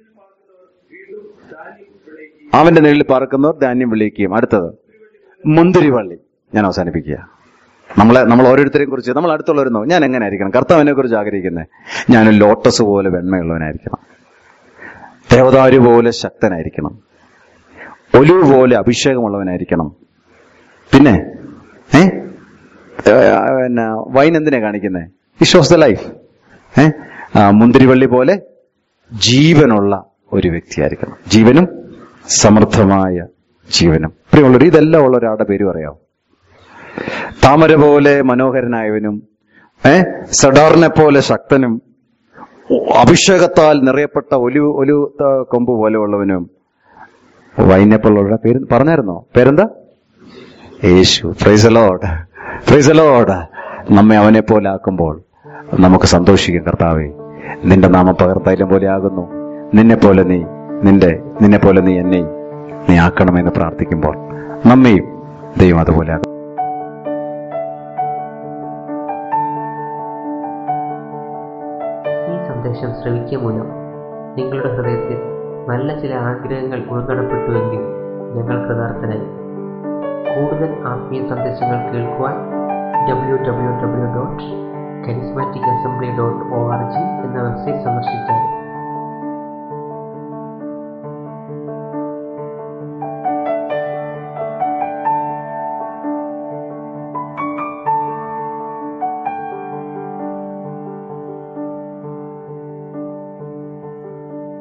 അവന്റെ നിഴലിൽ പാർക്കുന്നവർ ധാന്യം വിളിക്കുകയും. അടുത്തത് മുന്തിരിവള്ളി. ഞാൻ അവസാനിപ്പിക്കുക. നമ്മൾ ഓരോരുത്തരെയും കുറിച്ച് നമ്മൾ അടുത്തുള്ളവരുന്നോ, ഞാൻ എങ്ങനെ ആയിരിക്കണം? കർത്താവിനെ കുറിച്ച് ആഗ്രഹിക്കുന്നത്, ഞാൻ ലോട്ടസ് പോലെ വെണ്മയുള്ളവനായിരിക്കണം, ദേവദാരു പോലെ ശക്തനായിരിക്കണം, ഒലിവ് പോലെ അഭിഷേകമുള്ളവനായിരിക്കണം. പിന്നെ വൈൻ എന്തിനാ കാണിക്കുന്നത്? It shows the life. മുന്തിരിവള്ളി പോലെ ജീവനുള്ള ഒരു വ്യക്തിയായിരിക്കണം. ജീവനും സമൃദ്ധമായ ജീവനും. പ്രിയമുള്ളവർ, ഇതെല്ലാം ഉള്ള ഒരാളുടെ പേര് പറയാം. താമര പോലെ മനോഹരനായവനും, സഡാറിനെ പോലെ ശക്തനും, അഭിഷേകത്താൽ നിറയപ്പെട്ട ഒലിവ് കൊമ്പ് പോലെ ഉള്ളവനും, വൈനെ പോലുള്ള പേര് പറഞ്ഞായിരുന്നോ? പേരെന്താ? യേശു. Praise the lord, praise the lord. നമ്മെ അവനെ പോലെ ആക്കുമ്പോൾ നമുക്ക് സന്തോഷിക്കും. കർത്താവേ, നിന്റെ നാമം പകർത്തൈലം പോലെ ആകുന്നു. നിന്നെ പോലെ നീ എന്നെയും നീ ആക്കണമെന്ന് പ്രാർത്ഥിക്കുമ്പോൾ നമ്മയും ദൈവം അതുപോലെ ആക്കും. ഈ സന്ദേശം ശ്രവിക്കുക മൂലം നിങ്ങളുടെ ഹൃദയത്തിൽ നല്ല ചില ആഗ്രഹങ്ങൾ ഉൾനടപ്പെട്ടുവെങ്കിൽ ഞങ്ങൾ കൃതാർത്ഥനായി. കൂടുതൽ ആത്മീയ സന്ദേശങ്ങൾ കേൾക്കുവാൻ www.charismaticassembly.org എന്ന വെബ്സൈറ്റ് സന്ദർശിച്ചാൽ